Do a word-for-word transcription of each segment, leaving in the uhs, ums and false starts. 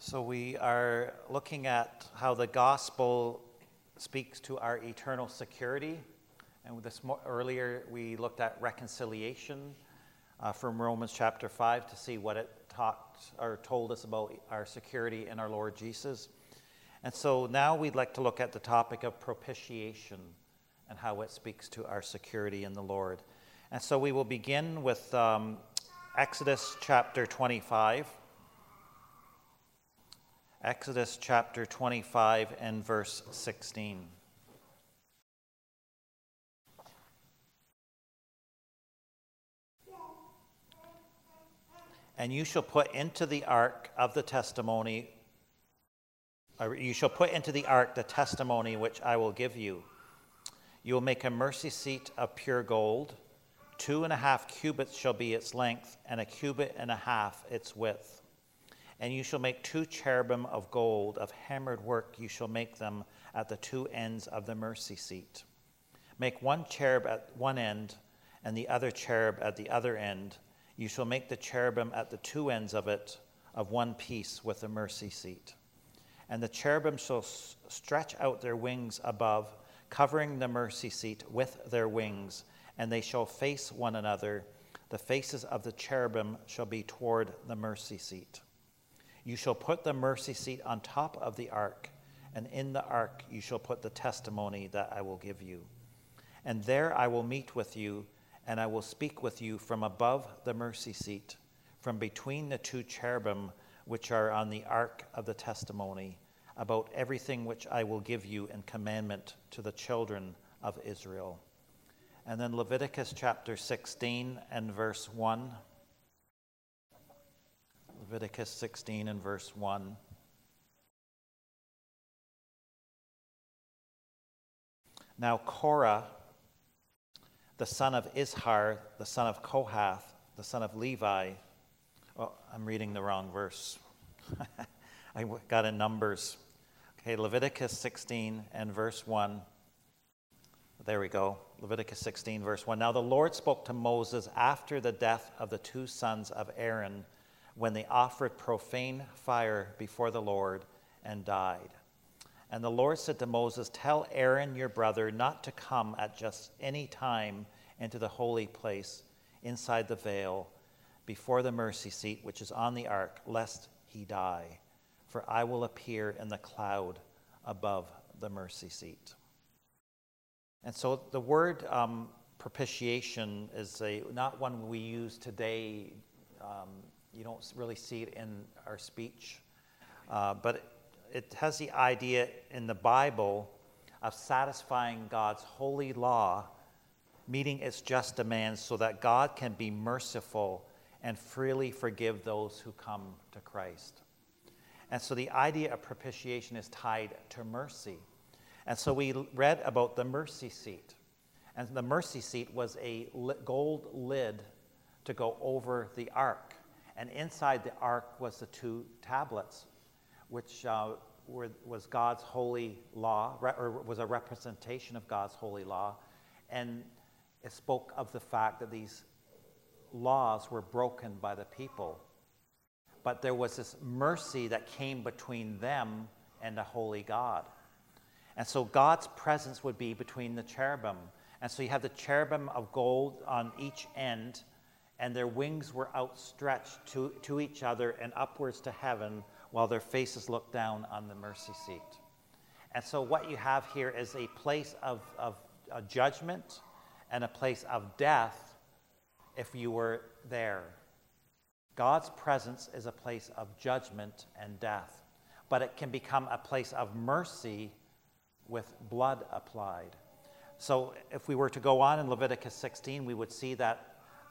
So we are looking at how the gospel speaks to our eternal security. And this mo- earlier we looked at reconciliation uh, from Romans chapter five to see what it talked or told us about our security in our Lord Jesus. And so now we'd like to look at the topic of propitiation and how it speaks to our security in the Lord. And so we will begin with um, Exodus chapter twenty-five. Exodus chapter twenty-five and verse sixteen. And you shall put into the ark of the testimony, or you shall put into the ark the testimony which I will give you. You will make a mercy seat of pure gold. Two and a half cubits shall be its length, and a cubit and a half its width. And you shall make two cherubim of gold, of hammered work you shall make them at the two ends of the mercy seat. Make one cherub at one end, and the other cherub at the other end. You shall make the cherubim at the two ends of it of one piece with the mercy seat. And the cherubim shall s- stretch out their wings above, covering the mercy seat with their wings, and they shall face one another. The faces of the cherubim shall be toward the mercy seat. You shall put the mercy seat on top of the ark, and in the ark you shall put the testimony that I will give you. And there I will meet with you, and I will speak with you from above the mercy seat, from between the two cherubim which are on the ark of the testimony, about everything which I will give you in commandment to the children of Israel. And then Leviticus chapter sixteen and verse one. Leviticus sixteen and verse one. Now Korah, the son of Izhar, the son of Kohath, the son of Levi. Oh, I'm reading the wrong verse. I got in Numbers. Okay, Leviticus sixteen and verse one. There we go. Leviticus sixteen, verse one. Now the Lord spoke to Moses after the death of the two sons of Aaron, when they offered profane fire before the Lord and died. And the Lord said to Moses, tell Aaron your brother not to come at just any time into the holy place inside the veil before the mercy seat which is on the ark, lest he die. For I will appear in the cloud above the mercy seat. And so the word um, propitiation is a not one we use today. Um, You don't really see it in our speech, uh, but it, it has the idea in the Bible of satisfying God's holy law, meeting its just demands so that God can be merciful and freely forgive those who come to Christ. And so the idea of propitiation is tied to mercy. And so we read about the mercy seat. And the mercy seat was a gold lid to go over the ark. And inside the ark was the two tablets, which uh, were, was God's holy law, or was a representation of God's holy law. And it spoke of the fact that these laws were broken by the people. But there was this mercy that came between them and the holy God. And so God's presence would be between the cherubim. And so you have the cherubim of gold on each end, and their wings were outstretched to, to each other and upwards to heaven, while their faces looked down on the mercy seat. And so what you have here is a place of, of a judgment and a place of death if you were there. God's presence is a place of judgment and death, but it can become a place of mercy with blood applied. So if we were to go on in Leviticus sixteen, we would see that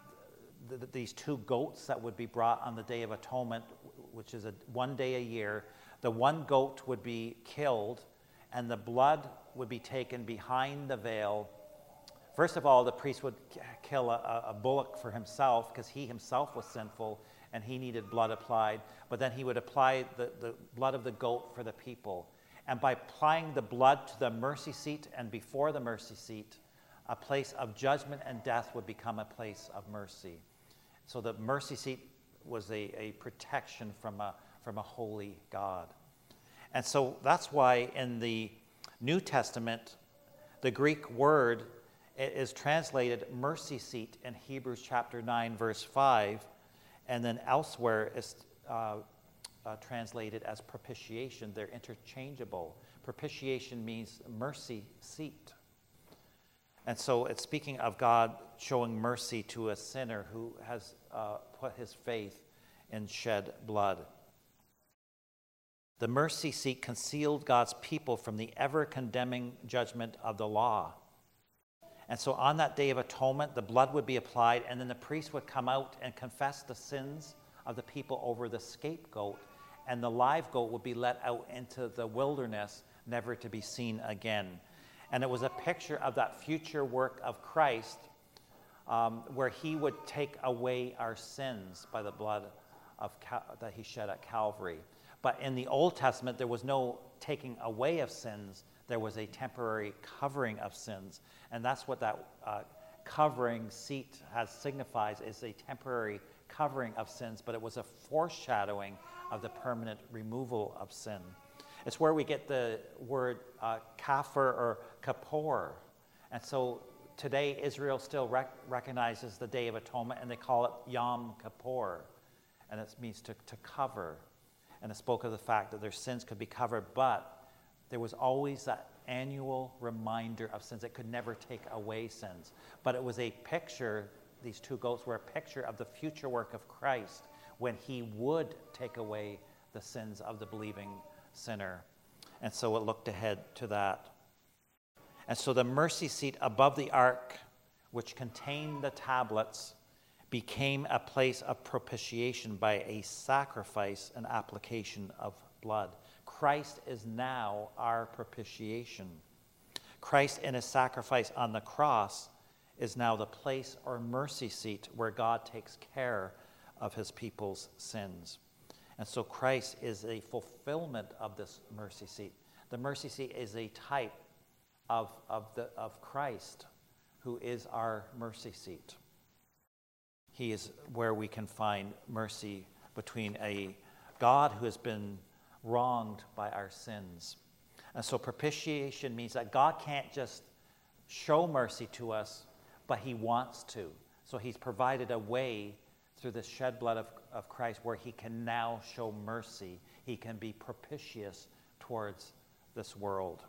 these two goats that would be brought on the Day of Atonement, which is a one day a year, the one goat would be killed, and the blood would be taken behind the veil. First of all, the priest would kill a, a bullock for himself, because he himself was sinful, and he needed blood applied. But then he would apply the, the blood of the goat for the people. And by applying the blood to the mercy seat and before the mercy seat, a place of judgment and death would become a place of mercy. So the mercy seat was a, a protection from a from a holy God. And so that's why in the New Testament, the Greek word is translated mercy seat in Hebrews chapter nine, verse five, and then elsewhere is uh, uh, translated as propitiation. They're interchangeable. Propitiation means mercy seat. And so it's speaking of God showing mercy to a sinner who has uh, put his faith in shed blood. The mercy seat concealed God's people from the ever-condemning judgment of the law. And so on that Day of Atonement, the blood would be applied, and then the priest would come out and confess the sins of the people over the scapegoat, and the live goat would be let out into the wilderness, never to be seen again. And it was a picture of that future work of Christ, um, where he would take away our sins by the blood of Cal- that he shed at Calvary. But in the Old Testament, there was no taking away of sins. There was a temporary covering of sins. And that's what that uh, covering seat has signifies, is a temporary covering of sins, but it was a foreshadowing of the permanent removal of sin. It's where we get the word uh, kafir or kapor. And so today, Israel still rec- recognizes the Day of Atonement, and they call it Yom Kippur. And it means to, to cover. And it spoke of the fact that their sins could be covered, but there was always that annual reminder of sins. It could never take away sins. But it was a picture, these two goats were a picture of the future work of Christ when he would take away the sins of the believing sinner. And so it looked ahead to that. And so the mercy seat above the ark, which contained the tablets, became a place of propitiation by a sacrifice and application of blood. Christ is now our propitiation. Christ in his sacrifice on the cross is now the place or mercy seat where God takes care of his people's sins. And so Christ is a fulfillment of this mercy seat. The mercy seat is a type of, of, the, of Christ, who is our mercy seat. He is where we can find mercy between a God who has been wronged by our sins. And so propitiation means that God can't just show mercy to us, but he wants to. So he's provided a way through the shed blood of, of Christ where he can now show mercy. He can be propitious towards this world.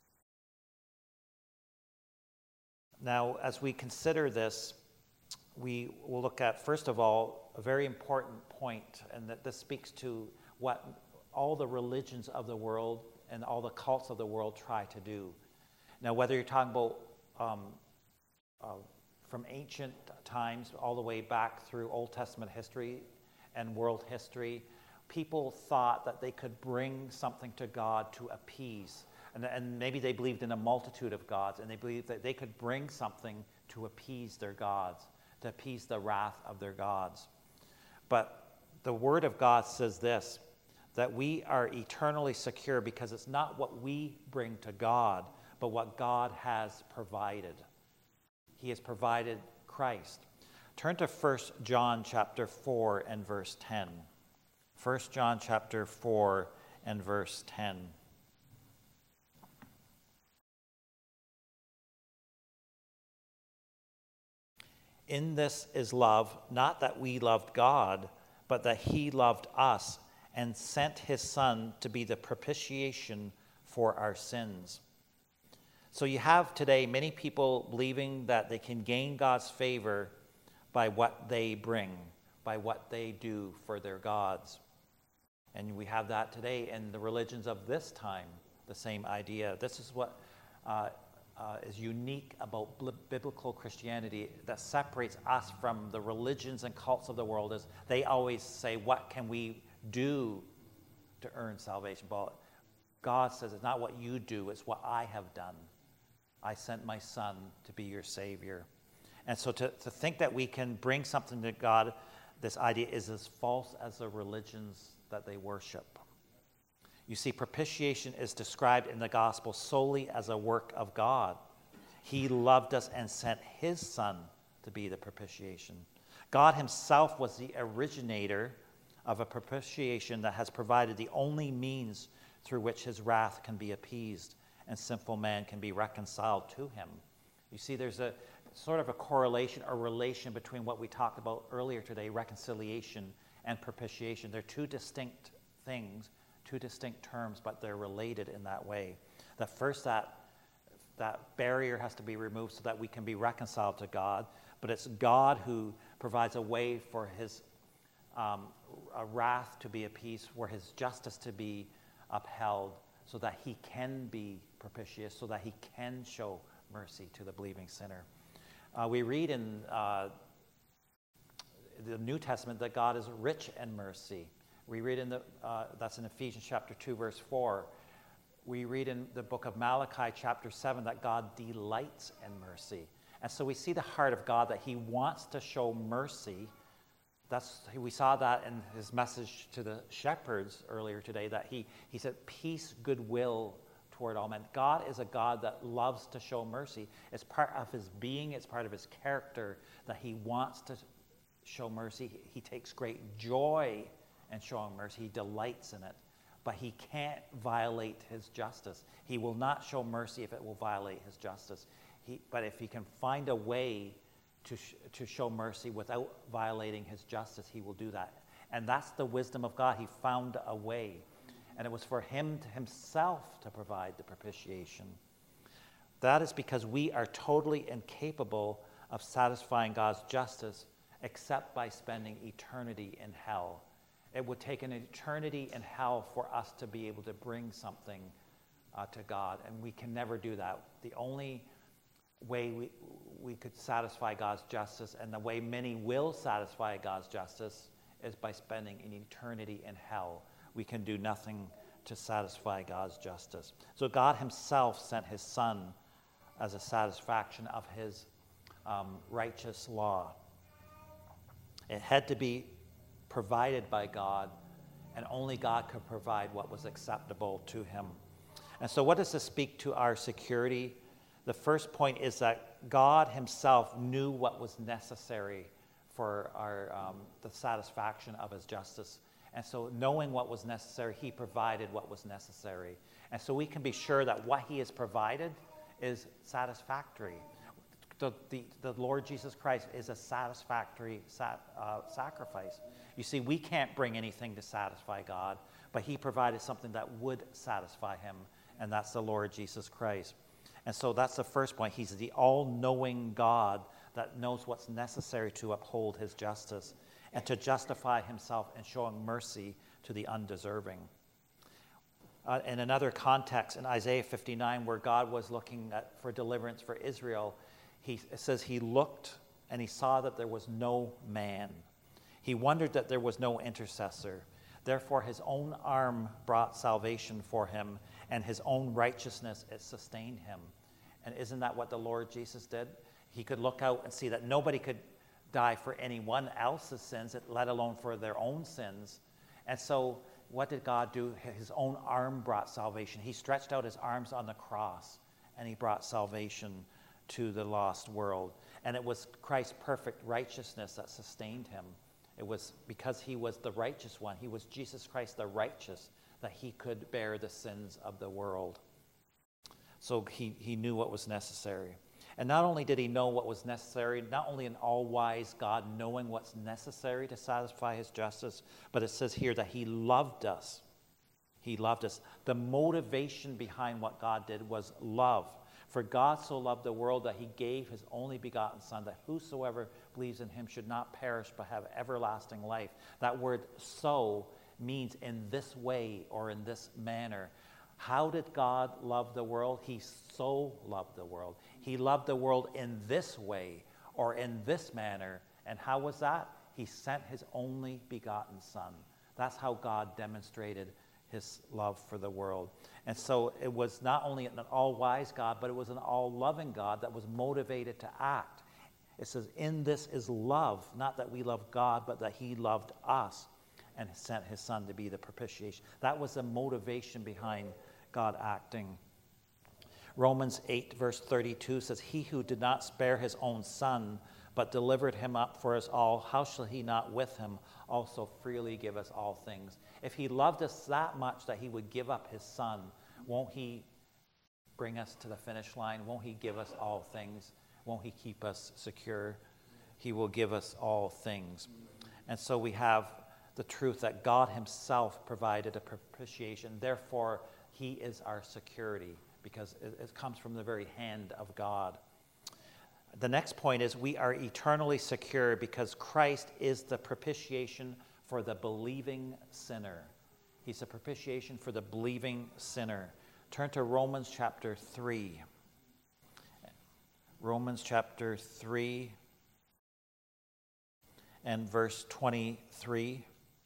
Now, as we consider this, we will look at, first of all, a very important point, and that this speaks to what all the religions of the world and all the cults of the world try to do. Now, whether you're talking about um, uh, from ancient times all the way back through Old Testament history and world history, people thought that they could bring something to God to appease. And, and maybe they believed in a multitude of gods, and they believed that they could bring something to appease their gods, to appease the wrath of their gods. But the Word of God says this, that we are eternally secure because it's not what we bring to God, but what God has provided. He has provided Christ. Turn to First John chapter four and verse ten. First John chapter four and verse ten. In this is love, not that we loved God, but that he loved us and sent his Son to be the propitiation for our sins. So you have today many people believing that they can gain God's favor by what they bring, by what they do for their gods. And we have that today in the religions of this time, the same idea. This is what uh, uh, is unique about b- biblical Christianity that separates us from the religions and cults of the world. Is they always say, what can we do to earn salvation? But God says it's not what you do, it's what I have done. I sent my Son to be your Savior. And so to, to think that we can bring something to God, this idea is as false as the religions that they worship. You see, propitiation is described in the gospel solely as a work of God. He loved us and sent his Son to be the propitiation. God himself was the originator of a propitiation that has provided the only means through which his wrath can be appeased and sinful man can be reconciled to him. You see, there's a sort of a correlation or relation between what we talked about earlier today, reconciliation and propitiation. They're two distinct things, two distinct terms, but they're related in that way. That first, that that barrier has to be removed so that we can be reconciled to God, but it's God who provides a way for his um, a wrath to be appeased, for his justice to be upheld, so that he can be propitious, so that he can show mercy to the believing sinner. Uh, we read in uh, the New Testament that God is rich in mercy. We read in the, uh, that's in Ephesians chapter two, verse four. We read in the book of Malachi chapter seven that God delights in mercy. And so we see the heart of God, that he wants to show mercy. That's, we saw that in his message to the shepherds earlier today, that he, he said, peace, goodwill toward all men. God is a God that loves to show mercy. It's part of his being, it's part of his character that he wants to show mercy. He, he takes great joy in showing mercy. He delights in it. But he can't violate his justice. He will not show mercy if it will violate his justice. He, but if he can find a way to, sh- to show mercy without violating his justice, he will do that. And that's the wisdom of God. He found a way. And it was for him to himself to provide the propitiation. That is because we are totally incapable of satisfying God's justice except by spending eternity in hell. It would take an eternity in hell for us to be able to bring something uh, to God, and we can never do that. The only way we, we could satisfy God's justice, and the way many will satisfy God's justice, is by spending an eternity in hell. We can do nothing to satisfy God's justice. So God himself sent his Son as a satisfaction of his um, righteous law. It had to be provided by God, and only God could provide what was acceptable to him. And so what does this speak to our security? The first point is that God himself knew what was necessary for our um, the satisfaction of his justice. And so knowing what was necessary, he provided what was necessary. And so we can be sure that what he has provided is satisfactory. The, the, the Lord Jesus Christ is a satisfactory sat, uh, sacrifice. You see, we can't bring anything to satisfy God, but he provided something that would satisfy him, and that's the Lord Jesus Christ. And so that's the first point. He's the all-knowing God that knows what's necessary to uphold his justice and to justify himself in showing mercy to the undeserving. Uh, in another context, in Isaiah fifty-nine, where God was looking at, for deliverance for Israel, he, it says he looked and he saw that there was no man. He wondered that there was no intercessor. Therefore, his own arm brought salvation for him, and his own righteousness, it sustained him. And isn't that what the Lord Jesus did? He could look out and see that nobody could die for anyone else's sins, let alone for their own sins. And so what did God do? His own arm brought salvation. He stretched out his arms on the cross, and he brought salvation to the lost world. And it was Christ's perfect righteousness that sustained him. It was because he was the righteous one. He was Jesus Christ the righteous, that he could bear the sins of the world. So he, he knew what was necessary. And not only did he know what was necessary, not only an all-wise God knowing what's necessary to satisfy his justice, but it says here that he loved us. He loved us. The motivation behind what God did was love. For God so loved the world that he gave his only begotten Son, that whosoever believes in him should not perish but have everlasting life. That word so means in this way or in this manner. How did God love the world? He so loved the world. He loved the world in this way or in this manner. And how was that? He sent his only begotten Son. That's how God demonstrated his love for the world. And so it was not only an all-wise God, but it was an all-loving God that was motivated to act. It says, in this is love, not that we love God, but that he loved us and sent his Son to be the propitiation. That was the motivation behind God acting. Romans eight, verse thirty-two says, he who did not spare his own Son, but delivered him up for us all, how shall he not with him also freely give us all things? If he loved us that much that he would give up his son, won't he bring us to the finish line? Won't he give us all things? Won't he keep us secure? He will give us all things. And so we have the truth that God himself provided a propitiation. Therefore, he is our security, because it, it comes from the very hand of God. The next point is we are eternally secure because Christ is the propitiation for the believing sinner. He's a propitiation for the believing sinner. Turn to Romans chapter three. Romans chapter three and verse twenty-three.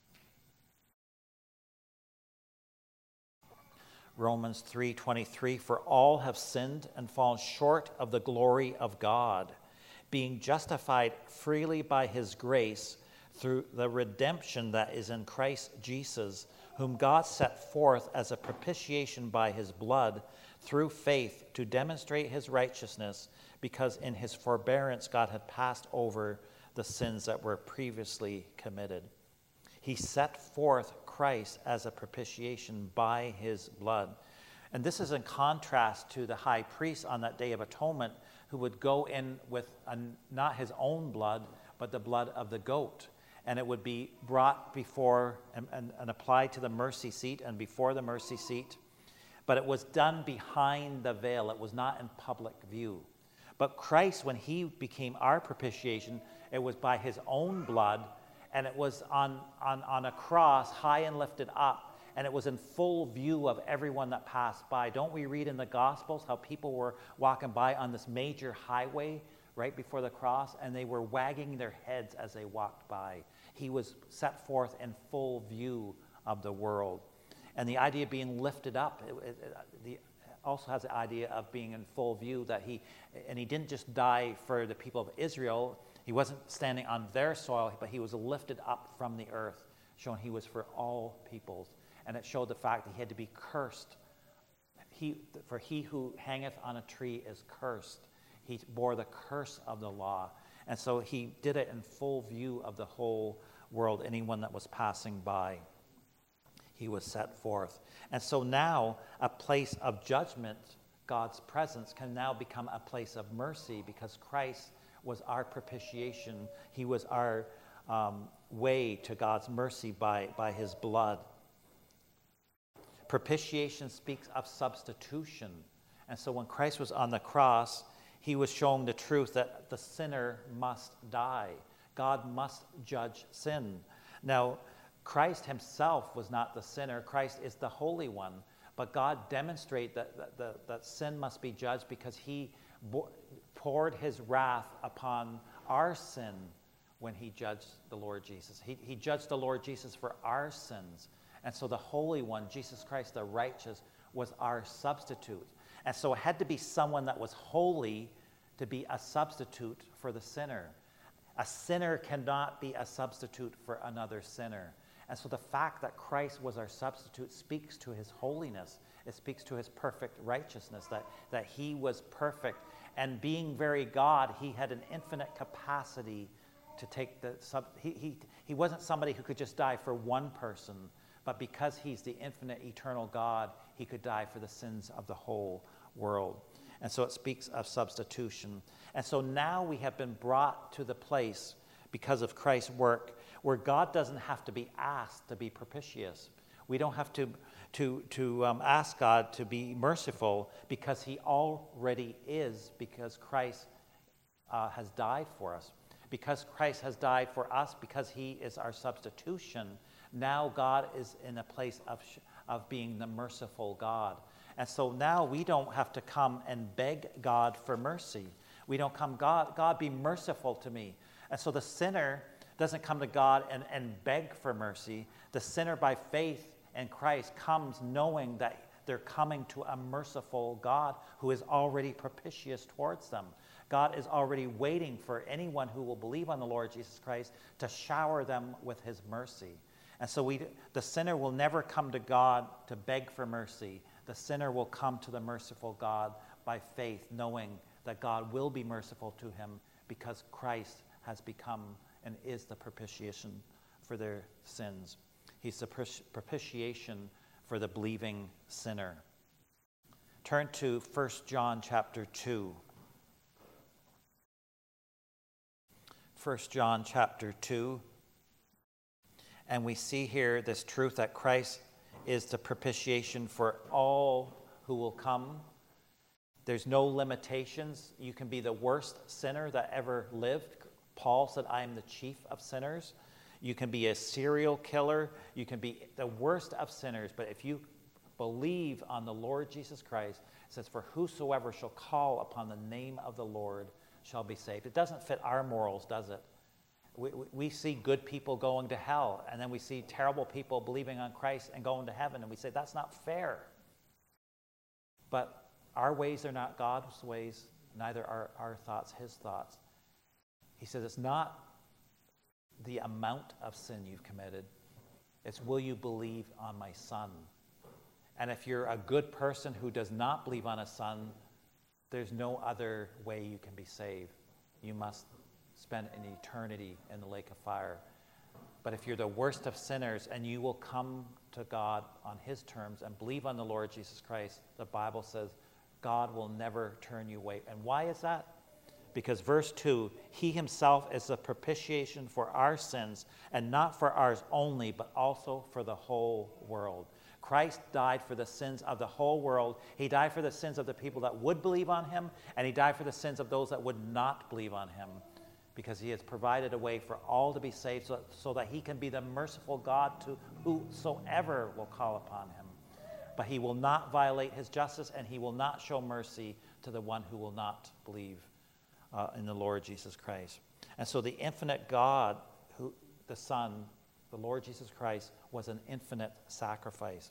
Romans three twenty-three, for all have sinned and fallen short of the glory of God, being justified freely by his grace through the redemption that is in Christ Jesus, whom God set forth as a propitiation by his blood through faith to demonstrate his righteousness, because in his forbearance God had passed over the sins that were previously committed. He set forth Christ as a propitiation by his blood. And this is in contrast to the high priest on that Day of Atonement, who would go in with a, not his own blood, but the blood of the goat. And it would be brought before and, and, and applied to the mercy seat and before the mercy seat. But it was done behind the veil. It was not in public view. But Christ, when he became our propitiation, it was by his own blood, and it was on, on, on a cross, high and lifted up, and it was in full view of everyone that passed by. Don't we read in the Gospels how people were walking by on this major highway right before the cross, and they were wagging their heads as they walked by? He was set forth in full view of the world. And the idea of being lifted up, it, it, it, the, also has the idea of being in full view, that he, and he didn't just die for the people of Israel. He wasn't standing on their soil, but he was lifted up from the earth, showing he was for all peoples. And it showed the fact that he had to be cursed. He, for he who hangeth on a tree is cursed. He bore the curse of the law. And so he did it in full view of the whole world, anyone that was passing by. He was set forth. And so now a place of judgment, God's presence, can now become a place of mercy, because Christ was our propitiation. He was our um, way to God's mercy by, by his blood. Propitiation speaks of substitution. And so when Christ was on the cross, he was showing the truth that the sinner must die. God must judge sin. Now, Christ himself was not the sinner. Christ is the Holy One. But God demonstrated that, that, that, that sin must be judged because he bo- poured his wrath upon our sin when he judged the Lord Jesus. He, he judged the Lord Jesus for our sins. And so the Holy One, Jesus Christ the righteous, was our substitute. And so it had to be someone that was holy to be a substitute for the sinner. A sinner cannot be a substitute for another sinner. And so the fact that Christ was our substitute speaks to his holiness. It speaks to his perfect righteousness, that, that he was perfect. And being very God, he had an infinite capacity to take the sub. He, he, he wasn't somebody who could just die for one person, but because he's the infinite, eternal God, he could die for the sins of the whole world. And so it speaks of substitution. And so now we have been brought to the place, because of Christ's work, where God doesn't have to be asked to be propitious. We don't have to, to, to um, ask God to be merciful, because he already is, because Christ uh, has died for us. Because Christ has died for us, because he is our substitution, now God is in a place of, of being the merciful God. And so now we don't have to come and beg God for mercy. We don't come, God, God, be merciful to me. And so the sinner doesn't come to God and, and beg for mercy. The sinner, by faith in Christ, comes knowing that they're coming to a merciful God who is already propitious towards them. God is already waiting for anyone who will believe on the Lord Jesus Christ to shower them with his mercy. And so we, the sinner will never come to God to beg for mercy. The sinner will come to the merciful God by faith, knowing that God will be merciful to him because Christ has become and is the propitiation for their sins. He's the propitiation for the believing sinner. Turn to First John chapter two. First John chapter two. And we see here this truth that Christ is the propitiation for all who will come. There's no limitations. You can be the worst sinner that ever lived. Paul said, I am the chief of sinners. You can be a serial killer. You can be the worst of sinners. But if you believe on the Lord Jesus Christ, it says, for whosoever shall call upon the name of the Lord shall be saved. It doesn't fit our morals, does it? We, we, we see good people going to hell, and then we see terrible people believing on Christ and going to heaven, and we say, that's not fair. But our ways are not God's ways, neither are our thoughts his thoughts. He says it's not the amount of sin you've committed. It's will you believe on my Son? And if you're a good person who does not believe on a Son, there's no other way you can be saved. You must spend an eternity in the lake of fire. But if you're the worst of sinners and you will come to God on his terms and believe on the Lord Jesus Christ, the Bible says God will never turn you away. And why is that? Because verse two, he himself is the propitiation for our sins, and not for ours only, but also for the whole world. Christ died for the sins of the whole world. He died for the sins of the people that would believe on him, and he died for the sins of those that would not believe on him, because he has provided a way for all to be saved, so, so that he can be the merciful God to whosoever will call upon him. But he will not violate his justice, and he will not show mercy to the one who will not believe uh, in the Lord Jesus Christ. And so the infinite God, who the Son, the Lord Jesus Christ, was an infinite sacrifice.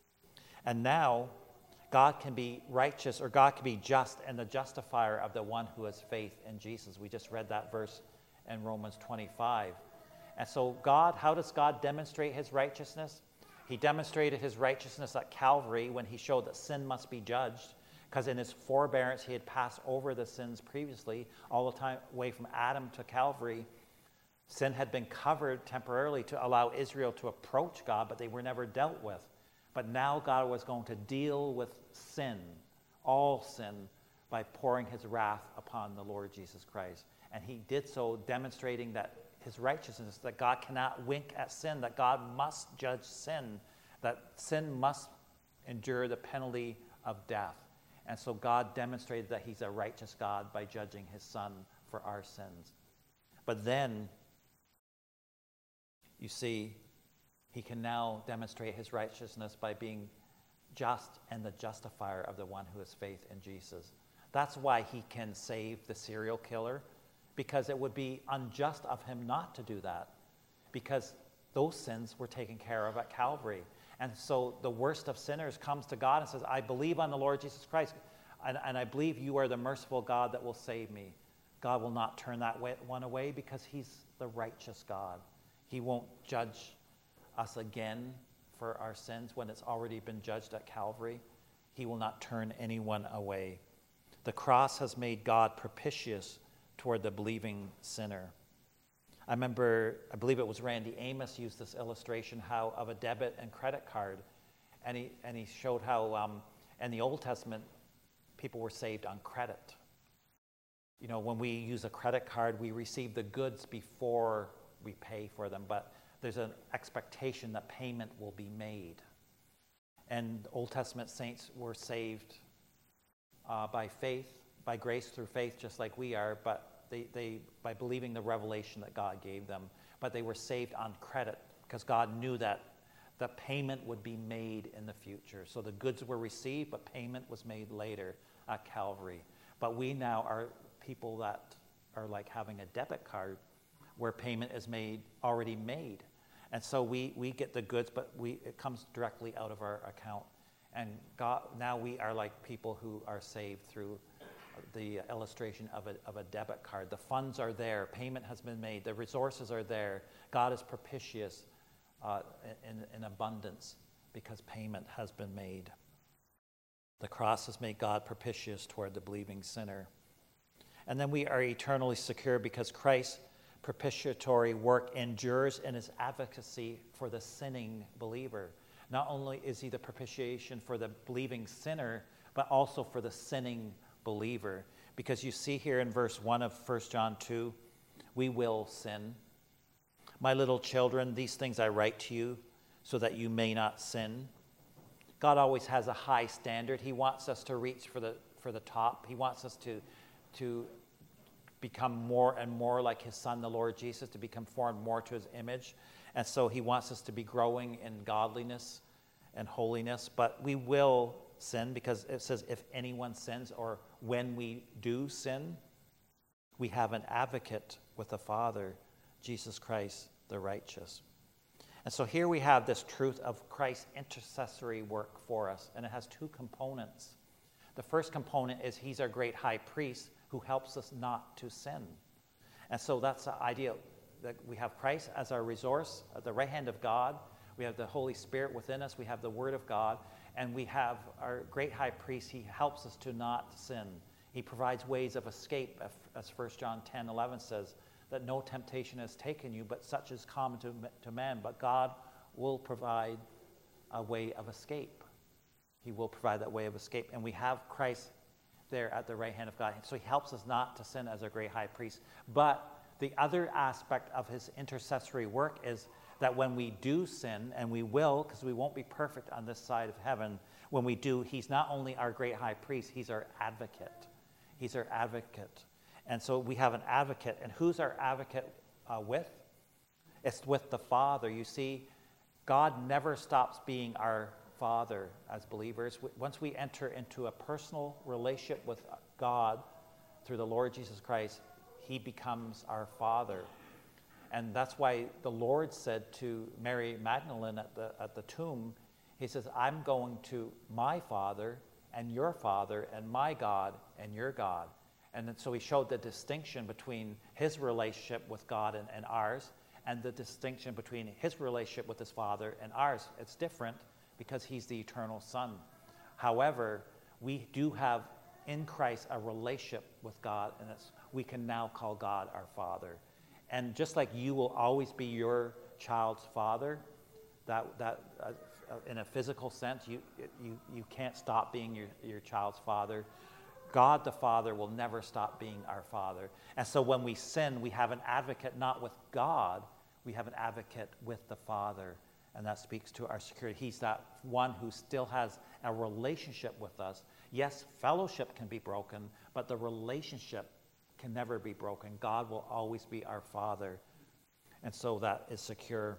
And now God can be righteous, or God can be just, and the justifier of the one who has faith in Jesus. We just read that verse in Romans twenty-five. And so God, how does God demonstrate his righteousness? He demonstrated his righteousness at Calvary when he showed that sin must be judged, because in his forbearance he had passed over the sins previously, all the time way from Adam to Calvary. Sin had been covered temporarily to allow Israel to approach God, but they were never dealt with. But now God was going to deal with sin, all sin, by pouring his wrath upon the Lord Jesus Christ. And he did so demonstrating that his righteousness, that God cannot wink at sin, that God must judge sin, that sin must endure the penalty of death. And so God demonstrated that he's a righteous God by judging his Son for our sins. But then, you see, he can now demonstrate his righteousness by being just and the justifier of the one who has faith in Jesus. That's why he can save the serial killer, because it would be unjust of him not to do that, because those sins were taken care of at Calvary. And so the worst of sinners comes to God and says, I believe on the Lord Jesus Christ, and, and I believe you are the merciful God that will save me. God will not turn that one away, because he's the righteous God. He won't judge us again for our sins when it's already been judged at Calvary. He will not turn anyone away. The cross has made God propitious toward the believing sinner. I remember, I believe it was Randy Amos used this illustration how of a debit and credit card, and he and he showed how um, in the Old Testament people were saved on credit. You know, when we use a credit card, we receive the goods before we pay for them, but there's an expectation that payment will be made. And Old Testament saints were saved uh, by faith, by grace through faith, just like we are, but they, they by believing the revelation that God gave them. But they were saved on credit, because God knew that the payment would be made in the future. So the goods were received, but payment was made later at Calvary. But we now are people that are like having a debit card where payment is made, already made. And so we, we get the goods, but we it comes directly out of our account. And God, now we are like people who are saved through the illustration of a, of a debit card. The funds are there. Payment has been made. The resources are there. God is propitious uh, in, in abundance because payment has been made. The cross has made God propitious toward the believing sinner. And then we are eternally secure because Christ's propitiatory work endures in his advocacy for the sinning believer. Not only is he the propitiation for the believing sinner, but also for the sinning believer. Because you see here in verse one of First John two, we will sin. My little children, these things I write to you so that you may not sin. God always has a high standard. He wants us to reach for the for the top. He wants us to, to become more and more like his son, the Lord Jesus, to become formed more to his image. And so he wants us to be growing in godliness and holiness. But we will sin because it says if anyone sins, or when we do sin, we have an advocate with the Father, Jesus Christ the righteous. And so here we have this truth of Christ's intercessory work for us, and it has two components. The first component is he's our great high priest who helps us not to sin. And so that's the idea that we have Christ as our resource at the right hand of God. We have the Holy Spirit within us. We have the Word of God. And we have our great high priest. He helps us to not sin. He provides ways of escape, as First John ten eleven says, that no temptation has taken you, but such is common to, to man. But God will provide a way of escape. He will provide that way of escape. And we have Christ there at the right hand of God. So he helps us not to sin as our great high priest. But the other aspect of his intercessory work is that when we do sin, and we will, because we won't be perfect on this side of heaven, when we do, he's not only our great high priest, he's our advocate. He's our advocate. And so we have an advocate. And who's our advocate uh, with? It's with the Father. You see, God never stops being our Father as believers. Once we enter into a personal relationship with God through the Lord Jesus Christ, he becomes our Father. And that's why the Lord said to Mary Magdalene at the, at the tomb, he says, I'm going to my Father and your Father and my God and your God. And so he showed the distinction between his relationship with God and, and ours, and the distinction between his relationship with his Father and ours. It's different because he's the eternal Son. However, we do have in Christ a relationship with God, and it's, we can now call God our Father. And just like you will always be your child's father, that that uh, in a physical sense, you you you can't stop being your, your child's father. God the Father will never stop being our Father. And so when we sin, we have an advocate not with God, we have an advocate with the Father. And that speaks to our security. He's that one who still has a relationship with us. Yes, fellowship can be broken, but the relationship can never be broken. God will always be our Father. And so that is secure.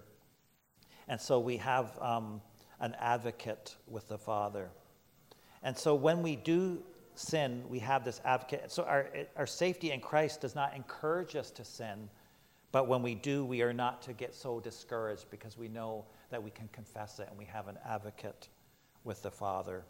And so we have um, an advocate with the Father. And so when we do sin, we have this advocate. So our, our safety in Christ does not encourage us to sin, but when we do, we are not to get so discouraged because we know that we can confess it and we have an advocate with the Father.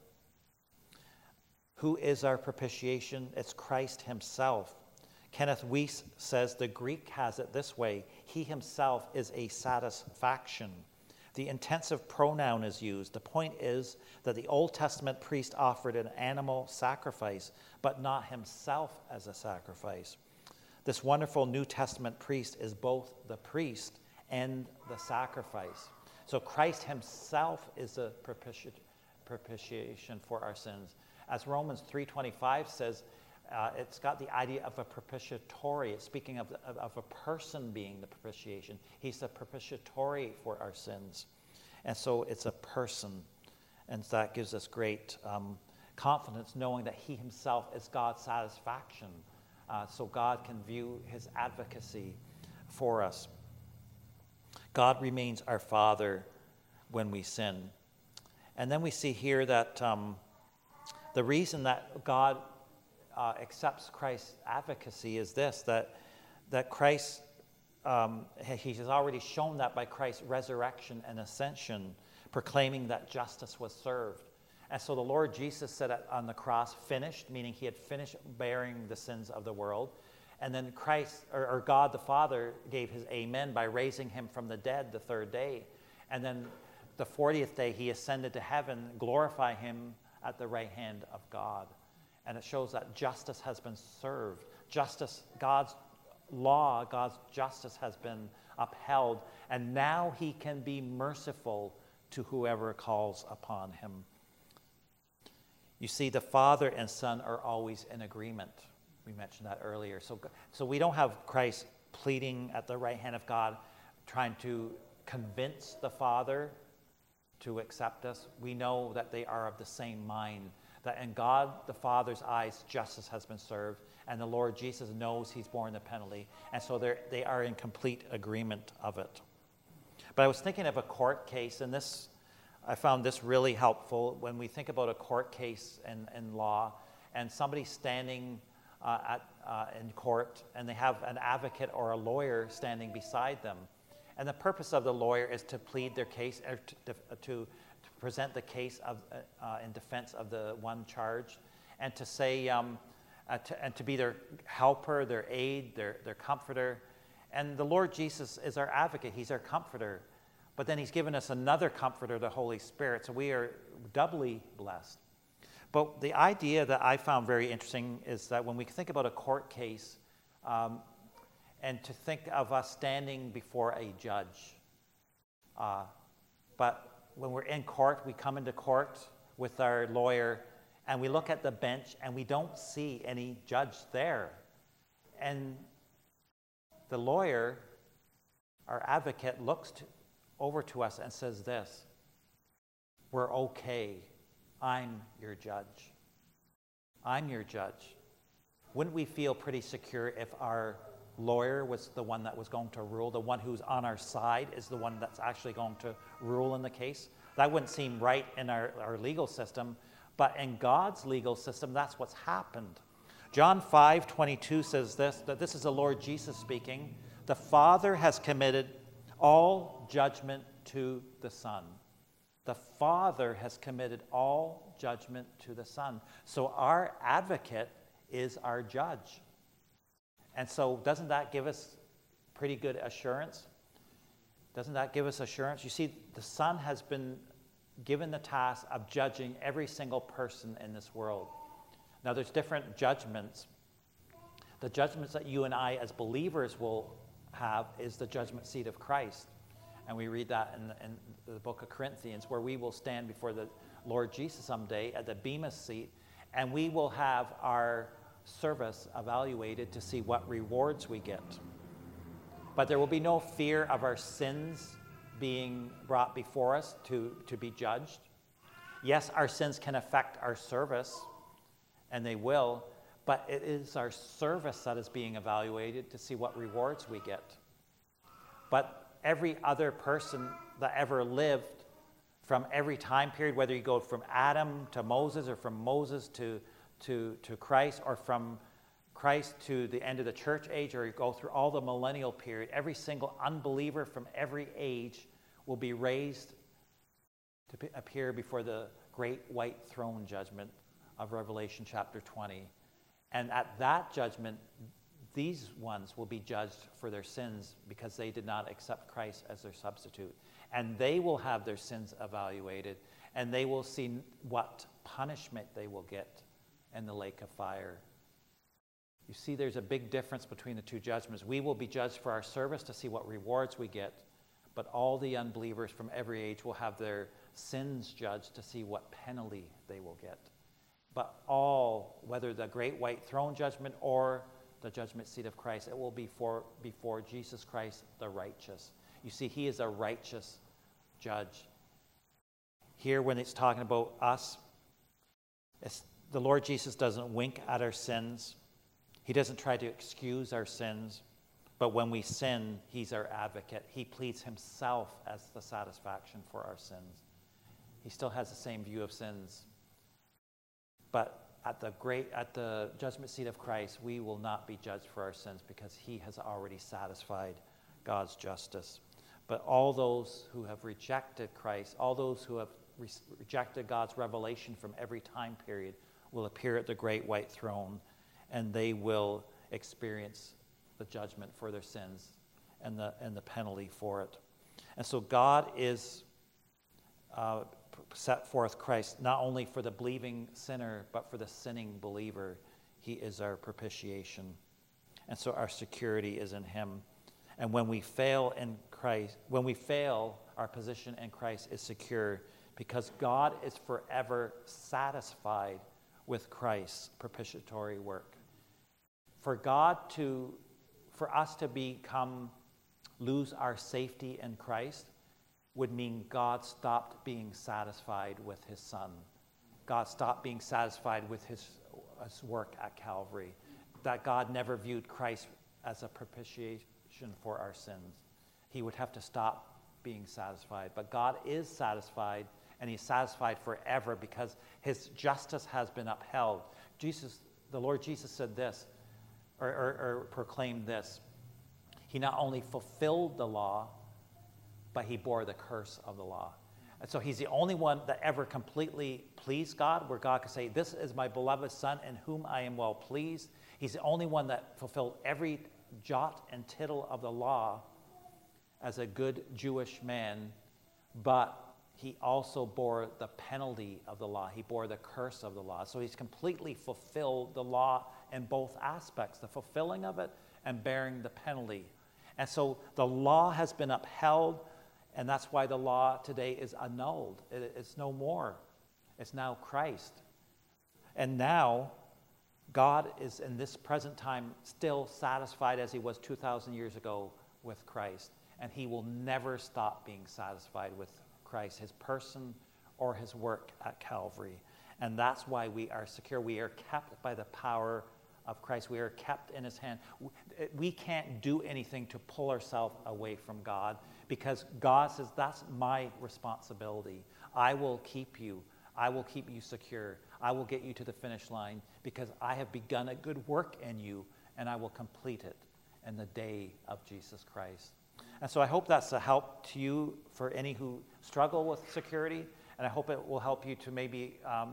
Who is our propitiation? It's Christ himself. Kenneth Weiss says the Greek has it this way: he himself is a satisfaction. The intensive pronoun is used. The point is that the Old Testament priest offered an animal sacrifice, but not himself as a sacrifice. This wonderful New Testament priest is both the priest and the sacrifice. So Christ himself is a propiti- propitiation for our sins. As Romans three twenty-five says, uh, it's got the idea of a propitiatory. It's speaking of, of, of a person being the propitiation. He's the propitiatory for our sins. And so it's a person. And that gives us great um, confidence knowing that he himself is God's satisfaction. Uh, so God can view his advocacy for us. God remains our Father when we sin. And then we see here that um, the reason that God uh, accepts Christ's advocacy is this, that, that Christ, um, he has already shown that by Christ's resurrection and ascension, proclaiming that justice was served. And so the Lord Jesus said on the cross, finished, meaning he had finished bearing the sins of the world. And then Christ, or, or God the Father, gave his amen by raising him from the dead the third day. And then the fortieth day he ascended to heaven, glorify him at the right hand of God. And it shows that justice has been served. justice, God's law, God's justice has been upheld, and now he can be merciful to whoever calls upon him. You see, the Father and Son are always in agreement. We mentioned that earlier. So, so we don't have Christ pleading at the right hand of God, trying to convince the Father to accept us. We know that they are of the same mind, that in God the Father's eyes justice has been served, and the Lord Jesus knows he's borne the penalty, and so they are in complete agreement of it. But I was thinking of a court case, and this I found this really helpful when we think about a court case in, in law, and somebody standing uh, at, uh, in court, and they have an advocate or a lawyer standing beside them. And the purpose of the lawyer is to plead their case, or to, to, to present the case of, uh, in defense of the one charged, and to say, um, uh, to, and to be their helper, their aid, their, their comforter. And the Lord Jesus is our advocate. He's our comforter. But then he's given us another comforter, the Holy Spirit. So we are doubly blessed. But the idea that I found very interesting is that when we think about a court case, um, and to think of us standing before a judge. Uh, but when we're in court, we come into court with our lawyer, and we look at the bench, and we don't see any judge there. And the lawyer, our advocate, looks to, over to us and says this: we're okay. I'm your judge. I'm your judge. Wouldn't we feel pretty secure if our lawyer was the one that was going to rule, the one who's on our side is the one that's actually going to rule in the case? That wouldn't seem right in our, our legal system, but in God's legal system, that's what's happened. John five twenty-two says this, that this is the Lord Jesus speaking. The Father has committed all judgment to the Son. The Father has committed all judgment to the Son. So our advocate is our judge. And so doesn't that give us pretty good assurance? Doesn't that give us assurance? You see, the Son has been given the task of judging every single person in this world. Now, there's different judgments. The judgments that you and I as believers will have is the judgment seat of Christ. And we read that in the, in the book of Corinthians, where we will stand before the Lord Jesus someday at the Bema seat, and we will have our service evaluated to see what rewards we get. But there will be no fear of our sins being brought before us to, to be judged. Yes, our sins can affect our service, and they will, but it is our service that is being evaluated to see what rewards we get. But every other person that ever lived from every time period, whether you go from Adam to Moses, or from Moses to, to, to Christ, or from Christ to the end of the church age, or you go through all the millennial period, every single unbeliever from every age will be raised to be, appear before the great white throne judgment of Revelation chapter twenty. And at that judgment, these ones will be judged for their sins because they did not accept Christ as their substitute. And they will have their sins evaluated, and they will see what punishment they will get in the lake of fire. You see, there's a big difference between the two judgments. We will be judged for our service to see what rewards we get, but all the unbelievers from every age will have their sins judged to see what penalty they will get. But all, whether the great white throne judgment or the judgment seat of Christ, it will be for, before Jesus Christ, the righteous. You see, he is a righteous judge. Here, when it's talking about us, it's, the Lord Jesus doesn't wink at our sins. He doesn't try to excuse our sins. But when we sin, he's our advocate. He pleads himself as the satisfaction for our sins. He still has the same view of sins. But at the great, at the judgment seat of Christ, we will not be judged for our sins because he has already satisfied God's justice. But all those who have rejected Christ, all those who have re- rejected God's revelation from every time period will appear at the great white throne, and they will experience the judgment for their sins and the, and the penalty for it. And so God is uh, set forth Christ not only for the believing sinner, but for the sinning believer. He is our propitiation. And so our security is in him. And when we fail in Christ, when we fail, our position in Christ is secure because God is forever satisfied with Christ's propitiatory work. For God to, for us to become, lose our safety in Christ would mean God stopped being satisfied with his Son. God stopped being satisfied with his, his work at Calvary. That God never viewed Christ as a propitiation for our sins. He would have to stop being satisfied. But God is satisfied, and he's satisfied forever because his justice has been upheld. Jesus, the Lord Jesus said this, or, or, or proclaimed this. He not only fulfilled the law, but he bore the curse of the law. And so he's the only one that ever completely pleased God, where God could say, this is my beloved Son in whom I am well pleased. He's the only one that fulfilled every jot and tittle of the law as a good Jewish man, but he also bore the penalty of the law. He bore the curse of the law. So he's completely fulfilled the law in both aspects, the fulfilling of it and bearing the penalty. And so the law has been upheld, and that's why the law today is annulled. It, it's no more. It's now Christ. And now God is in this present time still satisfied as he was two thousand years ago with Christ. And he will never stop being satisfied with Christ, his person or his work at Calvary. And that's why we are secure. We are kept by the power of Christ. We are kept in his hand. We can't do anything to pull ourselves away from God because God says, that's my responsibility. I will keep you. I will keep you secure. I will get you to the finish line because I have begun a good work in you, and I will complete it in the day of Jesus Christ. And so I hope that's a help to you for any who struggle with security, and I hope it will help you to maybe um,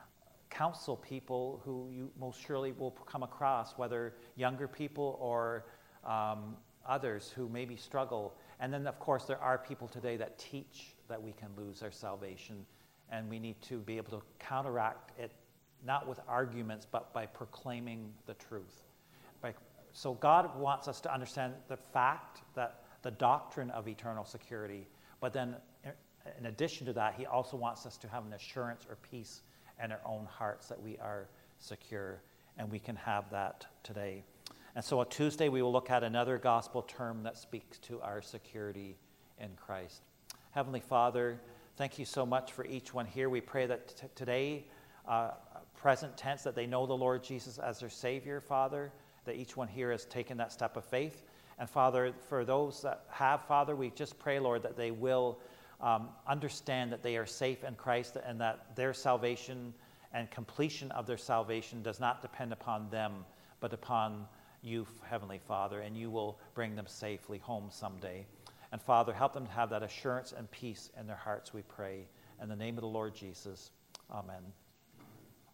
counsel people who you most surely will come across, whether younger people or um, others who maybe struggle. And then, of course, there are people today that teach that we can lose our salvation, and we need to be able to counteract it, not with arguments, but by proclaiming the truth. By, so God wants us to understand the fact that the doctrine of eternal security, but then in addition to that, he also wants us to have an assurance or peace in our own hearts that we are secure, and we can have that today. And so on Tuesday, we will look at another gospel term that speaks to our security in Christ. Heavenly Father, thank you so much for each one here. We pray that t- today, uh, present tense, that they know the Lord Jesus as their Savior, Father, that each one here has taken that step of faith. And Father, for those that have, Father, we just pray, Lord, that they will um, understand that they are safe in Christ and that their salvation and completion of their salvation does not depend upon them, but upon you, Heavenly Father, and you will bring them safely home someday. And Father, help them to have that assurance and peace in their hearts, we pray. In the name of the Lord Jesus, amen.